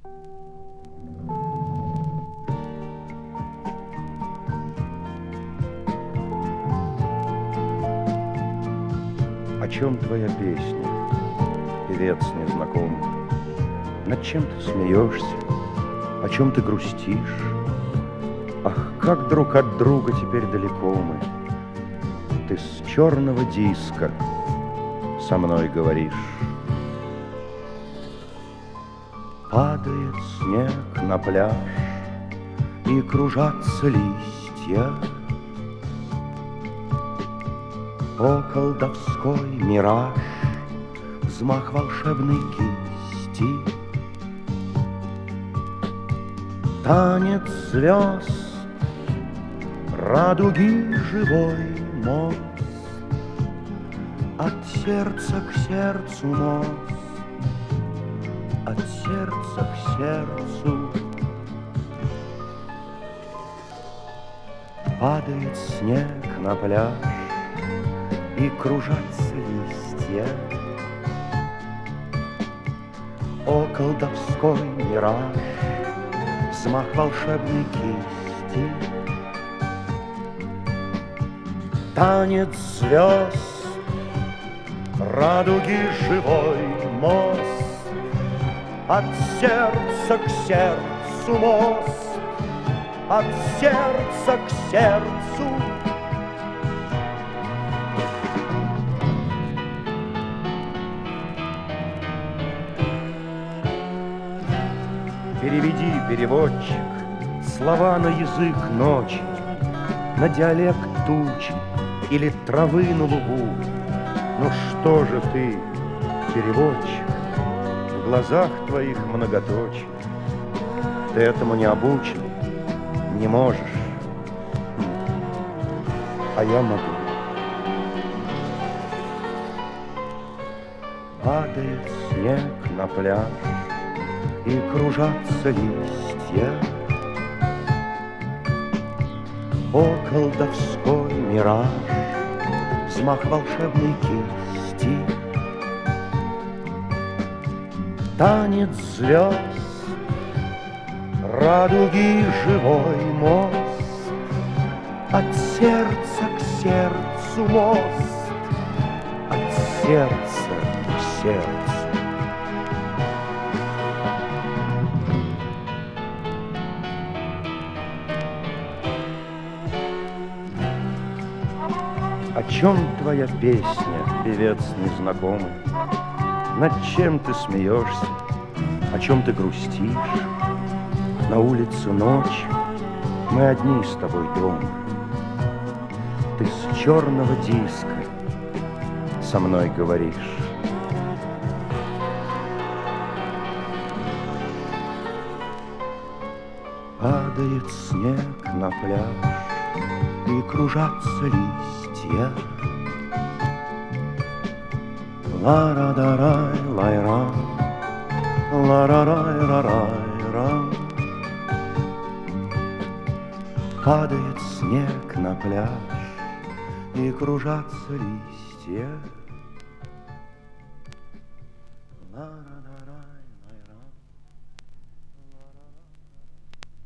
О чем твоя песня, певец незнакомый? Над чем ты смеешься? О чем ты грустишь? Ах, как друг от друга теперь далеко мы. Ты с черного диска со мной говоришь. Падает снег на пляж, и кружатся листья. О, колдовской мираж, взмах волшебной кисти, танец звезд, радуги живой мост, от сердца к сердцу мост, от сердца к сердцу. Падает снег на пляж, и кружатся листья. О, колдовской мираж, взмах волшебной кисти, танец звезд, радуги живой мост, от сердца к сердцу мост, от сердца к сердцу. Переведи, переводчик, слова на язык ночи, на диалект тучи или травы на лугу. Ну что же ты, переводчик, в глазах твоих многоточий? Ты этому не обучен, не можешь, а я могу. Падает снег на пляж, и кружатся листья. О, колдовской мираж, взмах волшебной кисти, танец звезд, радуги живой мост, от сердца к сердцу мост, от сердца к сердцу. О чем твоя песня, певец незнакомый? Над чем ты смеешься? О чем ты грустишь? На улице ночь, мы одни с тобой дома. Ты с черного диска со мной говоришь. Падает снег на пляж, и кружатся листья. Ла-ра-да-рай, лай-ра, ла-ра-рай-ра-рай-ра. Падает снег на пляж, и кружатся листья. Ла-ра.